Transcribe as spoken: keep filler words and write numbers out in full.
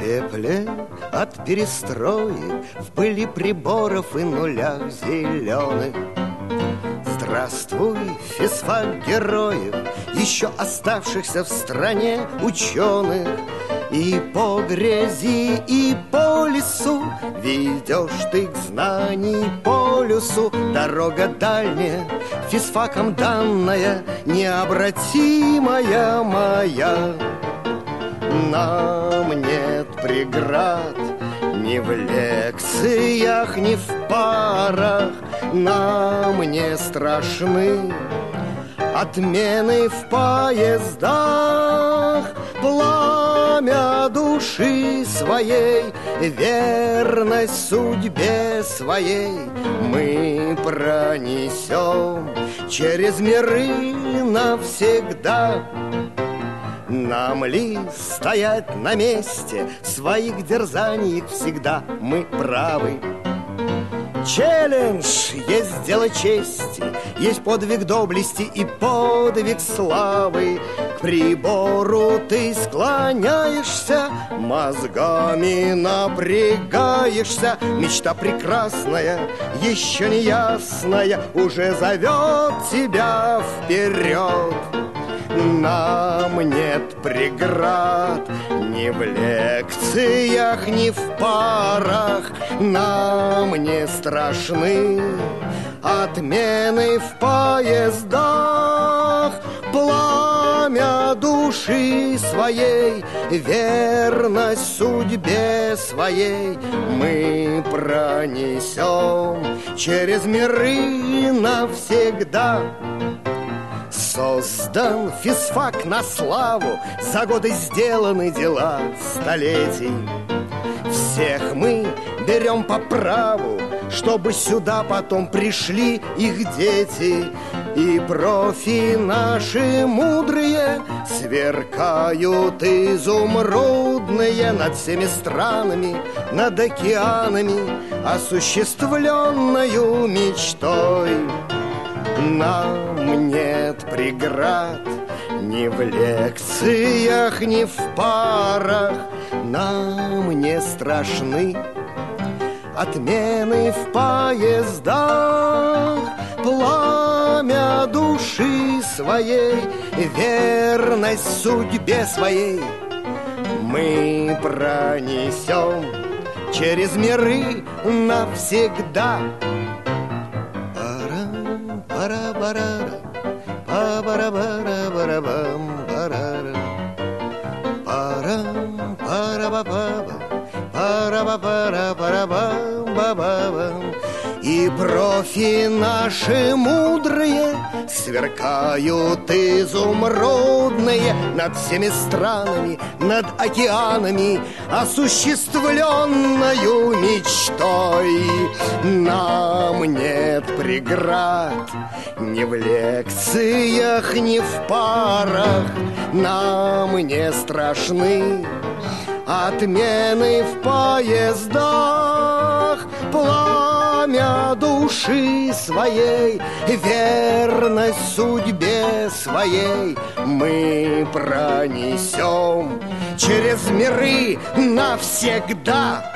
пепле от перестроек, в пыли приборов и нулях зеленых. Здравствуй, физфак героев, еще оставшихся в стране ученых. И по грязи, и по лесу ведешь ты к знаний полюсу. Дорога дальняя, физфаком данная, необратимая моя. Нам нет преград ни в лекциях, ни в парах. Нам не страшны отмены в поездах. Пламя души своей, верность судьбе своей мы пронесем через миры навсегда. Нам ли стоять на месте, в своих дерзаниях всегда мы правы? Челлендж есть дело чести, есть подвиг доблести и подвиг славы. К прибору ты склоняешься, мозгами напрягаешься. Мечта прекрасная, еще не ясная, уже зовет тебя вперед. Нам нет преград ни в лекциях, ни в парах. Нам не страшны отмены в поездах. Пламя души своей, верность судьбе своей мы пронесем через миры навсегда. Создан физфак на славу, за годы сделаны дела столетий. Всех мы берем по праву, чтобы сюда потом пришли их дети. И профи наши мудрые сверкают изумрудные над всеми странами, над океанами, осуществленною мечтой. Нам нет преград ни в лекциях, ни в парах. Нам не страшны отмены в поездах. Пламя души своей, верность судьбе своей мы пронесем через миры навсегда. Пара-бара-бара, па-бара-бара-бара-бам, барара. Парам, пара-ба-ба-ба, пара-ба-пара-пара-бам-ба-ба-бам. И профи наши мудрые сверкают изумрудные над всеми странами, над океанами, осуществленною мечтой. Нам нет преград ни в лекциях, ни в парах. Нам не страшны отмены в поездах. Пламя души своей, верность судьбе своей мы пронесем через миры навсегда.